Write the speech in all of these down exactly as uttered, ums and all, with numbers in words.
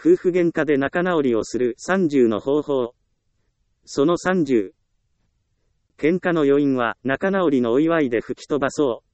夫婦喧嘩で仲直りをするさんじゅうの方法。そのさんじゅう。喧嘩の余韻は仲直りのお祝いで吹き飛ばそう。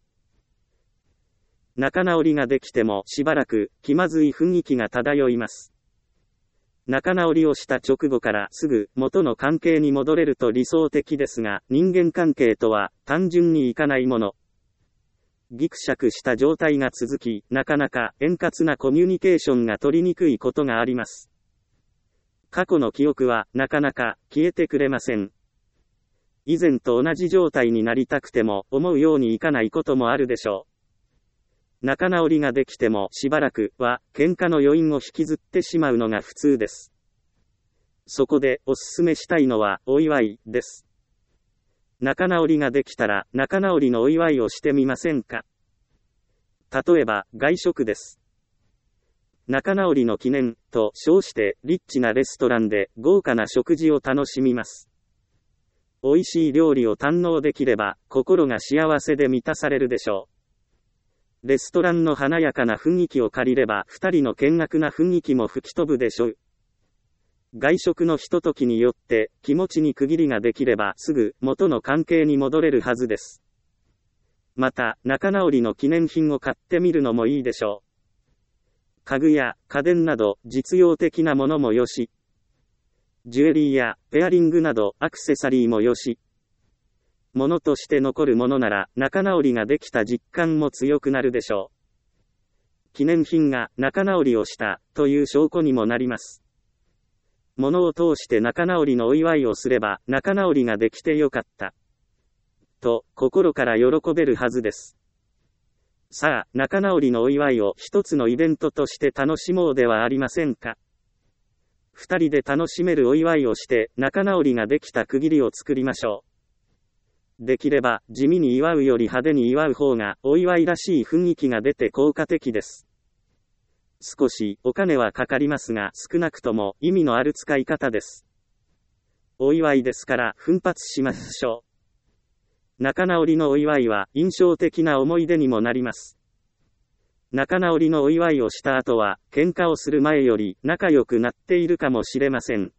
仲直りができてもしばらく気まずい雰囲気が漂います。仲直りをした直後からすぐ元の関係に戻れると理想的ですが、人間関係とは単純にいかないもの。ギクシャクした状態が続き、なかなか円滑なコミュニケーションが取りにくいことがあります。過去の記憶はなかなか消えてくれません。以前と同じ状態になりたくても思うようにいかないこともあるでしょう。仲直りができてもしばらくは喧嘩の余韻を引きずってしまうのが普通です。そこでおすすめしたいのはお祝いです。仲直りができたら仲直りのお祝いをしてみませんか。例えば外食です。仲直りの記念と称してリッチなレストランで豪華な食事を楽しみます。美味しい料理を堪能できれば心が幸せで満たされるでしょう。レストランの華やかな雰囲気を借りれば二人の険悪な雰囲気も吹き飛ぶでしょう。外食のひとときによって気持ちに区切りができればすぐ元の関係に戻れるはずです。また仲直りの記念品を買ってみるのもいいでしょう。家具や家電など実用的なものもよし、ジュエリーやペアリングなどアクセサリーもよし、ものとして残るものなら仲直りができた実感も強くなるでしょう。記念品が仲直りをしたという証拠にもなります。ものを通して仲直りのお祝いをすれば仲直りができてよかったと心から喜べるはずです。さあ、仲直りのお祝いを一つのイベントとして楽しもうではありませんか。二人で楽しめるお祝いをして仲直りができた区切りを作りましょう。できれば地味に祝うより派手に祝う方がお祝いらしい雰囲気が出て効果的です。少しお金はかかりますが少なくとも意味のある使い方です。お祝いですから奮発しましょう。仲直りのお祝いは印象的な思い出にもなります。仲直りのお祝いをした後は喧嘩をする前より仲良くなっているかもしれません。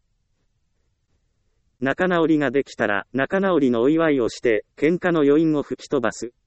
仲直りができたら仲直りのお祝いをして喧嘩の余韻を吹き飛ばす。